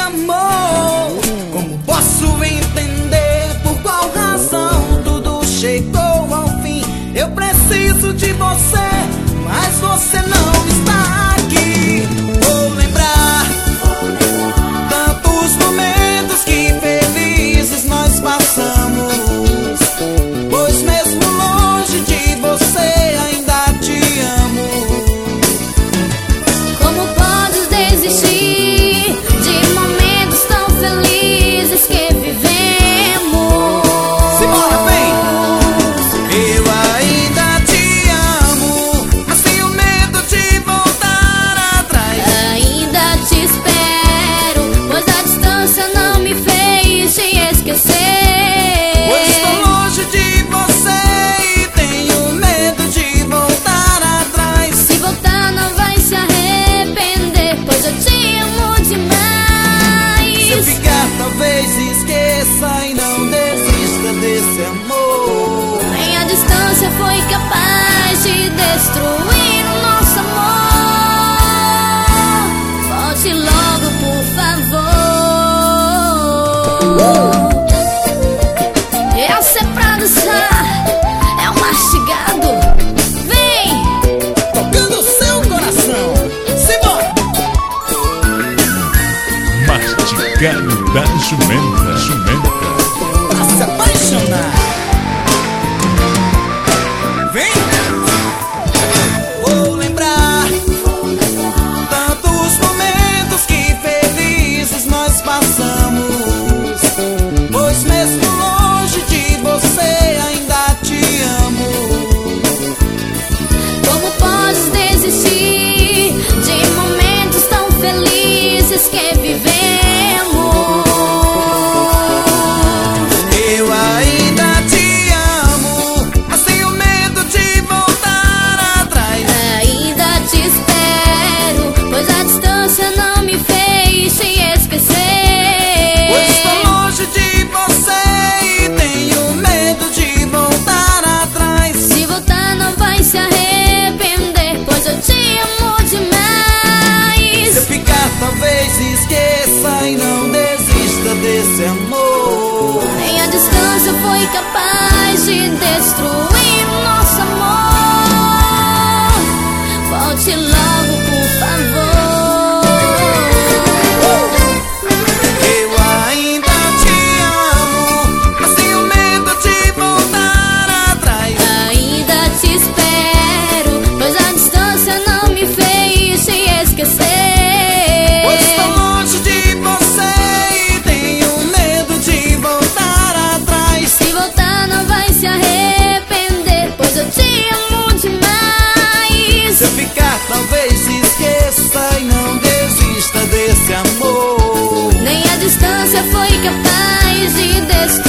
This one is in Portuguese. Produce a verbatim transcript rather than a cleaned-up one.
amor. Como posso entender por qual razão tudo chegou ao fim? Eu preciso de você, mas você não está aqui. Vou lembrar tantos momentos que felizes nós passamos, pois mesmo longe de você ainda te amo. Como podes desistir de momentos tão felizes que vivemos? Simbora, vem! Eu ainda te amo, mas tenho medo de voltar atrás. Ainda te espero, pois a distância não me fez te esquecer. Pois estou longe de você e tenho medo de voltar atrás. Se voltar não vai se arrepender, pois eu te amo demais. Se eu ficar talvez esqueça e não desista desse amor. Nem a distância foi capaz de destruir o nosso amor. Volte logo, por favor. Essa é pra dançar, é um mastigado. Vem! Tocando seu coração. Simbora! Mastigado da jumenta, jumenta. Pra se apaixonar. Vem! Vou lembrar tantos momentos que felizes nós passamos, pois mesmo longe de você ainda te amo. Como podes desistir de momentos tão felizes que vivemos? Eu ainda te amo, mas tenho medo de voltar atrás. Ainda te espero, pois a distância não me fez te esquecer. Pois estou longe de você e tenho medo de voltar atrás. Se voltar não vai se arrepender, pois eu te amo demais. Se eu ficar talvez esqueça e não desista desse amor. Nem a distância foi capaz de destruir o nosso amor. Volte logo, por favor. Eu ainda te amo, mas tenho medo de voltar atrás. Ainda te espero, pois a distância não me fez te esquecer. Pois estou longe de você e tenho medo de voltar atrás. Se voltar não vai se arrepender, pois eu te amo demais. Se eu ficar talvez esqueça e não desista desse amor. Nem a distância foi capaz de destruir